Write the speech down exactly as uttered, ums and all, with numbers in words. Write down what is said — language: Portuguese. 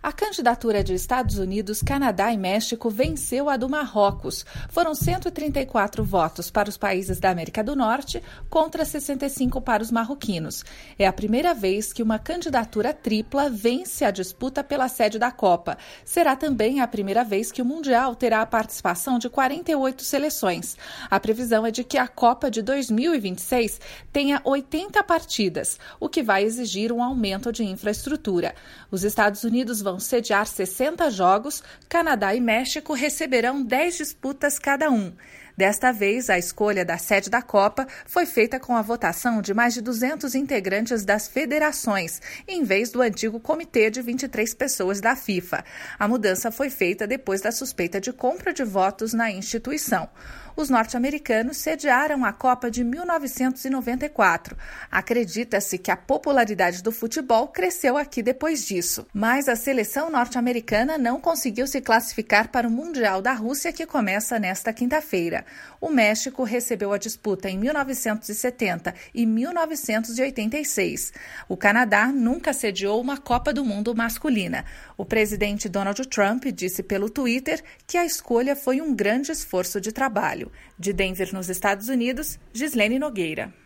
A candidatura de Estados Unidos, Canadá e México venceu a do Marrocos. Foram cento e trinta e quatro votos para os países da América do Norte contra sessenta e cinco para os marroquinos. É a primeira vez que uma candidatura tripla vence a disputa pela sede da Copa. Será também a primeira vez que o Mundial terá a participação de quarenta e oito seleções. A previsão é de que a Copa de dois mil e vinte e seis tenha oitenta partidas, o que vai exigir um aumento de infraestrutura. Os Estados Unidos vão sediar sessenta jogos, Canadá e México receberão dez disputas cada um. Desta vez, a escolha da sede da Copa foi feita com a votação de mais de duzentos integrantes das federações, em vez do antigo comitê de vinte e três pessoas da FIFA. A mudança foi feita depois da suspeita de compra de votos na instituição. Os norte-americanos sediaram a Copa de mil novecentos e noventa e quatro. Acredita-se que a popularidade do futebol cresceu aqui depois disso. Mas a seleção norte-americana não conseguiu se classificar para o Mundial da Rússia, que começa nesta quinta-feira. O México recebeu a disputa em mil novecentos e setenta e mil novecentos e oitenta e seis. O Canadá nunca sediou uma Copa do Mundo masculina. O presidente Donald Trump disse pelo Twitter que a escolha foi um grande esforço de trabalho. De Denver, nos Estados Unidos, Gislene Nogueira.